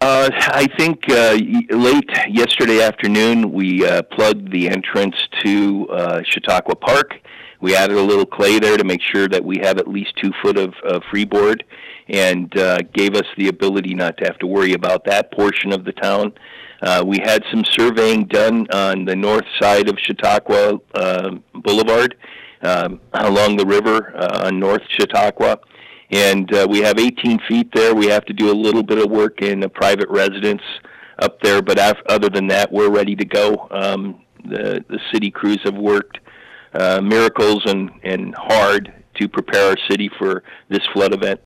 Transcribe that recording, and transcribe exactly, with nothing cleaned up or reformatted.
Uh, I think uh, late yesterday afternoon we uh, plugged the entrance to uh, Chautauqua Park. We added a little clay there to make sure that we have at least two foot of, of freeboard, and uh, gave us the ability not to have to worry about that portion of the town. Uh, we had some surveying done on the north side of Chautauqua uh, Boulevard, um, along the river uh, on North Chautauqua. And uh, we have eighteen feet there. We have to do a little bit of work in a private residence up there, but af- other than that, we're ready to go. Um, the, the city crews have worked uh, miracles and, and hard to prepare our city for this flood event.